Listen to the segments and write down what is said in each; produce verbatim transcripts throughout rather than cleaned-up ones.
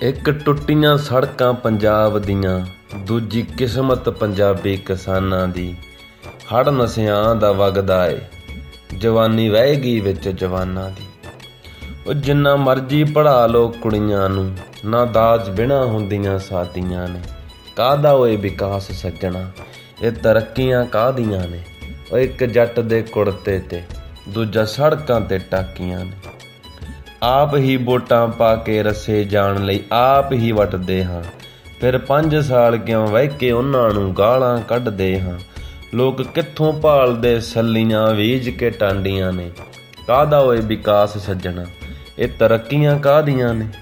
ਇੱਕ ਟੁੱਟੀਆਂ ਸੜਕਾਂ ਪੰਜਾਬ ਦੀਆਂ, ਦੂਜੀ ਕਿਸਮਤ ਪੰਜਾਬੀ ਕਿਸਾਨਾਂ ਦੀ। ਹੜ੍ਹ ਨਸ਼ਿਆਂ ਦਾ ਵਗਦਾ ਏ, ਜਵਾਨੀ ਵਹਿ ਗਈ ਵਿੱਚ ਜਵਾਨਾਂ ਦੀ। ਉਹ ਜਿੰਨਾ ਮਰਜ਼ੀ ਪੜ੍ਹਾ ਲਓ ਕੁੜੀਆਂ ਨੂੰ, ਨਾ ਦਾਜ ਬਿਨਾਂ ਹੁੰਦੀਆਂ ਸਾਦੀਆਂ ਨੇ। ਕਾਹਦਾ ਓਏ ਵਿਕਾਸ ਸੱਜਣਾ, ਇਹ ਤਰੱਕੀਆਂ ਕਾਹਦੀਆਂ ਨੇ। ਉਹ ਇੱਕ ਜੱਟ ਦੇ ਕੁੜਤੇ ਤੇ, ਦੂਜਾ ਸੜਕਾਂ ਤੇ ਟਾਕੀਆਂ ਨੇ। ਆਪ ਹੀ ਵੋਟਾਂ ਪਾ ਕੇ ਰੱਸੇ ਜਾਣ ਲਈ ਆਪ ਹੀ ਵੱਟਦੇ ਹਾਂ, ਫਿਰ ਪੰਜ ਸਾਲ ਕਿਉਂ ਵਹਿ ਕੇ ਉਹਨਾਂ ਨੂੰ ਗਾਲਾਂ ਕੱਢਦੇ ਹਾਂ। ਲੋਕ ਕਿੱਥੋਂ ਭਾਲਦੇ ਸੱਲੀਆਂ ਬੀਜ ਕੇ ਟਾਂਡੀਆਂ ਨੇ। ਕਾਹਦਾ ਓਏ ਵਿਕਾਸ ਸੱਜਣਾ, ਇਹ ਤਰੱਕੀਆਂ ਕਾਹਦੀਆਂ ਨੇ।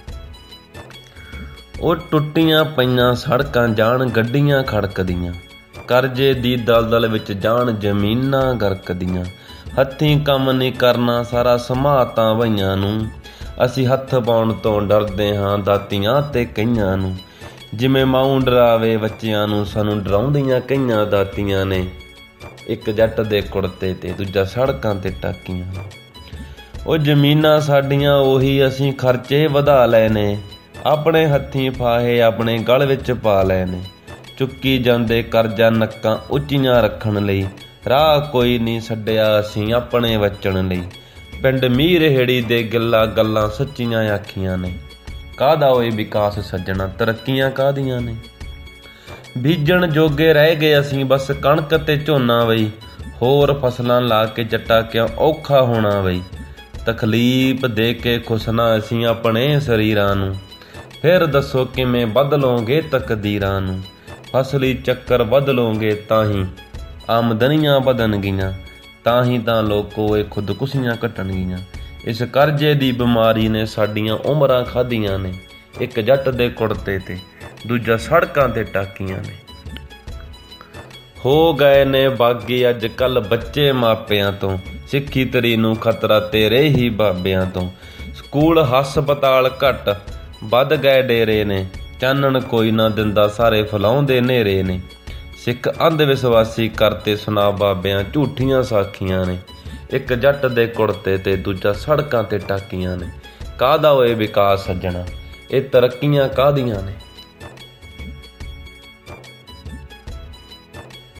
ਉਹ ਟੁੱਟੀਆਂ ਪਈਆਂ ਸੜਕਾਂ ਜਾਣ ਗੱਡੀਆਂ ਖੜਕਦੀਆਂ, ਕਰਜ਼ੇ ਦੀ ਦਲਦਲ ਵਿੱਚ ਜਾਣ ਜ਼ਮੀਨਾਂ ਗਰਕਦੀਆਂ। ਹੱਥੀਂ ਕੰਮ ਨਹੀਂ ਕਰਨਾ ਸਾਰਾ ਸਮਾਤਾਂ ਵਈਆਂ ਨੂੰ, ਅਸੀਂ ਹੱਥ ਪਾਉਣ ਤੋਂ ਡਰਦੇ ਹਾਂ ਦਾਤੀਆਂ ਤੇ ਕਈਆਂ ਨੂੰ। ਜਿਵੇਂ ਮਾਊ ਡਰਾਵੇ ਬੱਚਿਆਂ ਨੂੰ, ਸਾਨੂੰ ਡਰਾਉਂਦੀਆਂ ਕਈਆਂ ਦਾਤੀਆਂ ਨੇ। ਇੱਕ ਜੱਟ ਦੇ ਕੁੜਤੇ ਤੇ, ਦੂਜਾ ਸੜਕਾਂ ਤੇ ਟਾਕੀਆਂ ਨੇ। ਉਹ ਜ਼ਮੀਨਾਂ ਸਾਡੀਆਂ ਉਹੀ ਅਸੀਂ ਖਰਚੇ ਵਧਾ ਲਏ ਨੇ, ਆਪਣੇ ਹੱਥੀਂ ਫਾਹੇ ਆਪਣੇ ਗਲ ਵਿੱਚ ਪਾ ਲਏ ਨੇ। ਚੁੱਕੀ ਜਾਂਦੇ ਕਰਜ਼ਾ ਨੱਕਾਂ ਉੱਚੀਆਂ ਰੱਖਣ ਲਈ, ਰਾਹ ਕੋਈ ਨਹੀਂ ਛੱਡਿਆ ਅਸੀਂ ਆਪਣੇ ਬਚਣ ਲਈ। ਪਿੰਡ ਮੀਰ ਹੇੜੀ ਦੇ ਗਿੱਲਾ ਗੱਲਾਂ ਸੱਚੀਆਂ ਆਖੀਆਂ ਨੇ। ਕਾਹਦਾ ਓਏ ਵਿਕਾਸ ਸੱਜਣਾ, ਤਰੱਕੀਆਂ ਕਾਹਦੀਆਂ ਨੇ। ਬੀਜਣ ਜੋਗੇ ਰਹਿ ਗਏ ਅਸੀਂ ਬਸ ਕਣਕ ਤੇ ਝੋਨਾ ਬਈ, ਹੋਰ ਫਸਲਾਂ ਲਾ ਕੇ ਜੱਟਾ ਕਿਉਂ ਔਖਾ ਹੋਣਾ ਬਈ। ਤਕਲੀਫ ਦੇ ਕੇ ਖੁਸ਼ ਨਾ ਅਸੀਂ ਆਪਣੇ ਸਰੀਰਾਂ ਨੂੰ, ਫਿਰ ਦੱਸੋ ਕਿਵੇਂ ਬਦਲੋਗੇ ਤਕਦੀਰਾਂ ਨੂੰ। ਫਸਲੀ ਚੱਕਰ ਬਦਲੋਗੇ ਤਾਂ ਹੀ ਆਮਦਨੀਆਂ ਵਧਣਗੀਆਂ, ਤਾਂ ਹੀ ਤਾਂ ਲੋਕੋ ਇਹ ਖੁਦਕੁਸ਼ੀਆਂ ਘਟਣਗੀਆਂ। ਇਸ ਕਰਜ਼ੇ ਦੀ ਬਿਮਾਰੀ ਨੇ ਸਾਡੀਆਂ ਉਮਰਾਂ ਖਾਧੀਆਂ ਨੇ। ਇੱਕ ਜੱਟ ਦੇ ਕੁੜਤੇ ਤੇ, ਦੂਜਾ ਸੜਕਾਂ ਤੇ ਟਾਕੀਆਂ ਨੇ। ਹੋ ਗਏ ਨੇ ਬਾਗੀ ਅੱਜ ਕੱਲ੍ਹ ਬੱਚੇ ਮਾਪਿਆਂ ਤੋਂ, ਸਿੱਖੀ ਤਰੀ ਨੂੰ ਖਤਰਾ ਤੇਰੇ ਹੀ ਬਾਬਿਆਂ ਤੋਂ। ਸਕੂਲ ਹਸਪਤਾਲ ਘੱਟ ਵੱਧ ਗਏ ਡੇਰੇ ਨੇ, ਚਾਨਣ ਕੋਈ ਨਾ ਦਿੰਦਾ ਸਾਰੇ ਫਲਾਉਂਦੇ ਨੇਰੇ ਨੇ। ਸਿੱਖ ਅੰਧ ਵਿਸ਼ਵਾਸੀ ਕਰਤੇ ਸੁਣਾ ਬਾਬਿਆਂ ਝੂਠੀਆਂ ਸਾਖੀਆਂ ਨੇ। ਇੱਕ ਜੱਟ ਦੇ ਕੁੜਤੇ ਤੇ, ਦੂਜਾ ਸੜਕਾਂ ਤੇ ਟਾਕੀਆਂ ਨੇ। ਕਾਹਦਾ ਓਏ ਵਿਕਾਸ ਸੱਜਣਾ, ਇਹ ਤਰੱਕੀਆਂ ਕਾਹਦੀਆਂ ਨੇ।